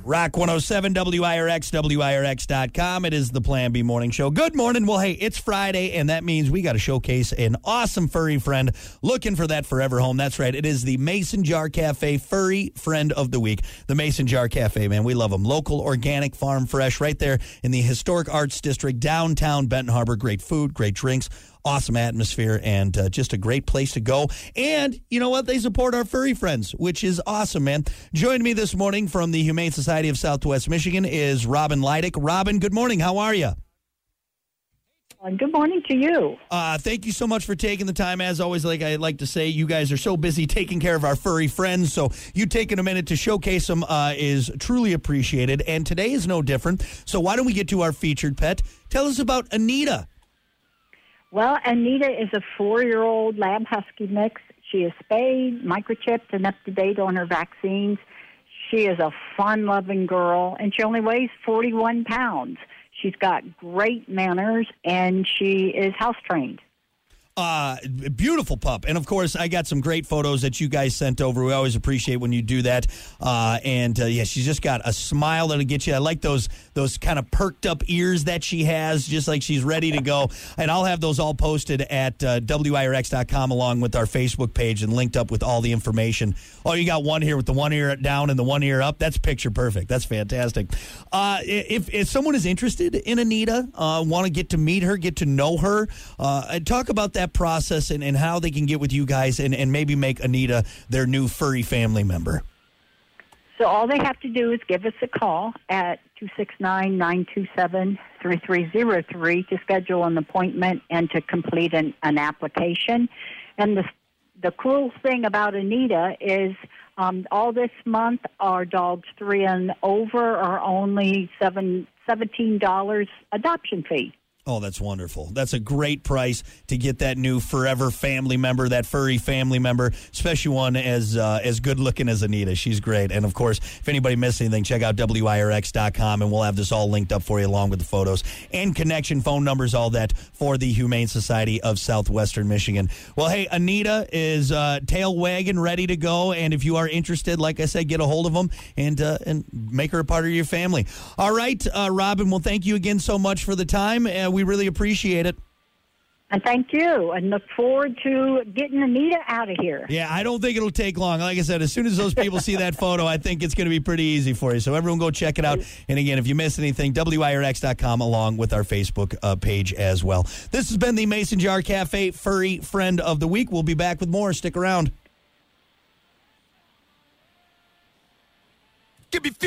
Rock 107, WIRX, WIRX.com. It is the Plan B Morning Show. Good morning. Well, hey, it's Friday, and that means we got to showcase an awesome furry friend looking for that forever home. That's right. It is the Mason Jar Cafe Furry Friend of the Week. The Mason Jar Cafe, man, we love them. Local, organic, farm fresh, right there in the Historic Arts District, downtown Benton Harbor. Great food, great drinks, awesome atmosphere, and just a great place to go. And you know what? They support our furry friends, which is awesome, man. Joining me this morning from the Humane Society of Southwest Michigan is Robin Leidick. Robin, good morning. How are you? Good morning to you. Thank you so much for taking the time. As always, like I like to say, you guys are so busy taking care of our furry friends, so you taking a minute to showcase them is truly appreciated, and today is no different. So why don't we get to our featured pet? Tell us about Anita. Well, Anita is a 4-year-old lab husky mix. She is spayed, microchipped, and up to date on her vaccines. She is a fun-loving girl, and she only weighs 41 pounds. She's got great manners, and she is house-trained. Beautiful pup. And, of course, I got some great photos that you guys sent over. We always appreciate when you do that. Yeah, she's just got a smile that'll get you. I like those kind of perked up ears that she has, just like she's ready to go. And I'll have those all posted at WIRX.com along with our Facebook page and linked up with all the information. Oh, you got one here with the one ear down and the one ear up. That's picture perfect. That's fantastic. If someone is interested in Anita, want to get to meet her, get to know her, talk about that process and how they can get with you guys and maybe make Anita their new furry family member. So all they have to do is give us a call at 269-927-3303 to schedule an appointment and to complete an application. And the cool thing about Anita is all this month our dogs 3 and over are only $17 adoption fee. Oh, that's wonderful. That's a great price to get that new forever family member, that furry family member, especially one as good-looking as Anita. She's great. And, of course, if anybody missed anything, check out WIRX.com, and we'll have this all linked up for you along with the photos and connection phone numbers, all that, for the Humane Society of Southwestern Michigan. Well, hey, Anita is tail wagging, ready to go, and if you are interested, like I said, get a hold of them and make her a part of your family. All right, Robin, well, thank you again so much for the time. We really appreciate it. And thank you, and look forward to getting Anita out of here. Yeah, I don't think it'll take long. Like I said, as soon as those people see that photo, I think it's going to be pretty easy for you. So everyone go check it out. And again, if you missed anything, WIRX.com along with our Facebook page as well. This has been the Mason Jar Cafe Furry Friend of the Week. We'll be back with more. Stick around.